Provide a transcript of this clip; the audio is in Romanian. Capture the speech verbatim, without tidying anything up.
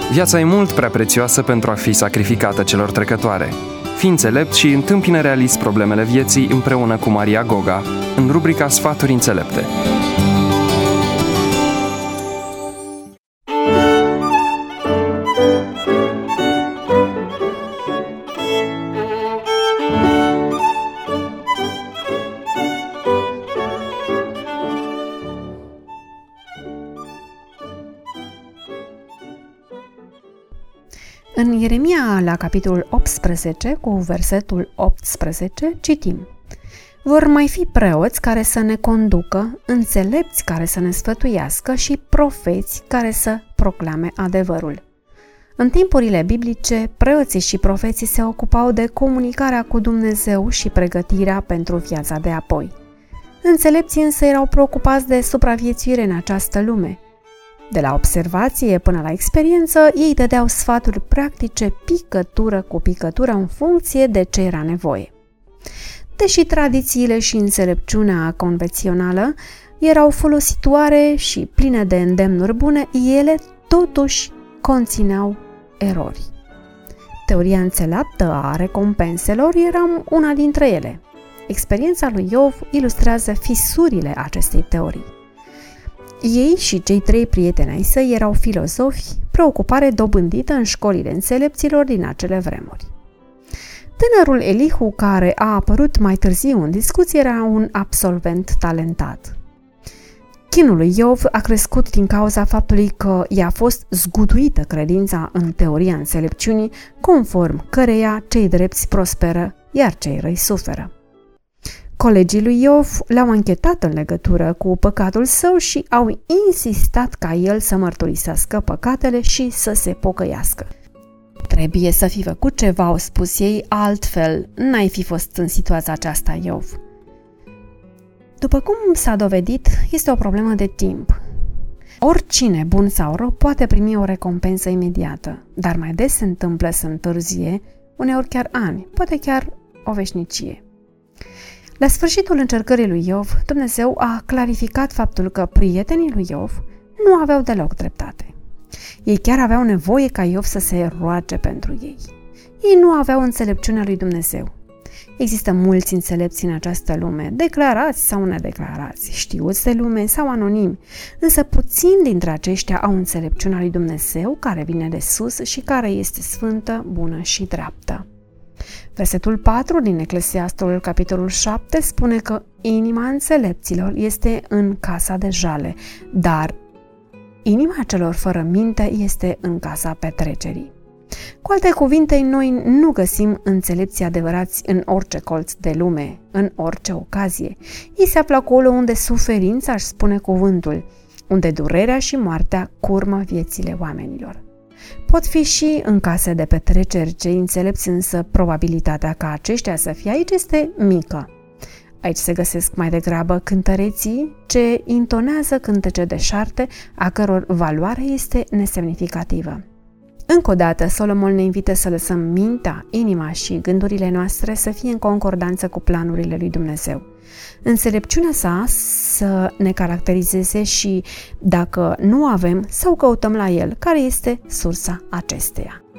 Viața e mult prea prețioasă pentru a fi sacrificată celor trecătoare. Fii înțelept și întâmpină realist problemele vieții împreună cu Maria Goga în rubrica Sfaturi înțelepte. În Ieremia, la capitolul optsprezece, cu versetul optsprezece, citim: Vor mai fi preoți care să ne conducă, înțelepți care să ne sfătuiască și profeți care să proclame adevărul. În timpurile biblice, preoții și profeții se ocupau de comunicarea cu Dumnezeu și pregătirea pentru viața de apoi. Înțelepții însă erau preocupați de supraviețuire în această lume. De la observație până la experiență, ei dădeau sfaturi practice picătură cu picătură în funcție de ce era nevoie. Deși tradițiile și înțelepciunea convențională erau folositoare și pline de îndemnuri bune, ele totuși conțineau erori. Teoria înțeleaptă a recompenselor era una dintre ele. Experiența lui Iov ilustrează fisurile acestei teorii. Ei și cei trei prieteni ai săi erau filozofi, preocupare dobândită în școlile înțelepților din acele vremuri. Tânărul Elihu, care a apărut mai târziu în discuție, era un absolvent talentat. Chinul lui Iov a crescut din cauza faptului că i-a fost zguduită credința în teoria înțelepciunii, conform căreia cei drepți prosperă, iar cei răi suferă. Colegii lui Iov l-au anchetat în legătură cu păcatul său și au insistat ca el să mărturisească păcatele și să se pocăiască. Trebuie să fi făcut ceva, au spus ei, altfel n-ai fi fost în situația aceasta, Iov. După cum s-a dovedit, este o problemă de timp. Oricine, bun sau rău, poate primi o recompensă imediată, dar mai des se întâmplă să întârzie, uneori chiar ani, poate chiar o veșnicie. La sfârșitul încercării lui Iov, Dumnezeu a clarificat faptul că prietenii lui Iov nu aveau deloc dreptate. Ei chiar aveau nevoie ca Iov să se roage pentru ei. Ei nu aveau înțelepciunea lui Dumnezeu. Există mulți înțelepți în această lume, declarați sau nedeclarați, știuți de lume sau anonimi, însă puțini dintre aceștia au înțelepciunea lui Dumnezeu care vine de sus și care este sfântă, bună și dreaptă. Versetul patru din Eclesiastul, capitolul șapte, spune că inima înțelepților este în casa de jale, dar inima celor fără minte este în casa petrecerii. Cu alte cuvinte, noi nu găsim înțelepții adevărați în orice colț de lume, în orice ocazie. Ei se află acolo unde suferința își spune cuvântul, unde durerea și moartea curmă viețile oamenilor. Pot fi și în case de petreceri cei înțelepți, însă probabilitatea ca aceștia să fie aici este mică. Aici se găsesc mai degrabă cântăreții ce intonează cântece deșarte, a căror valoare este nesemnificativă. Încă o dată, Solomon ne invită să lăsăm mintea, inima și gândurile noastre să fie în concordanță cu planurile lui Dumnezeu. Înțelepciunea sa să ne caracterizeze și, dacă nu avem, să o căutăm la el, care este sursa acesteia.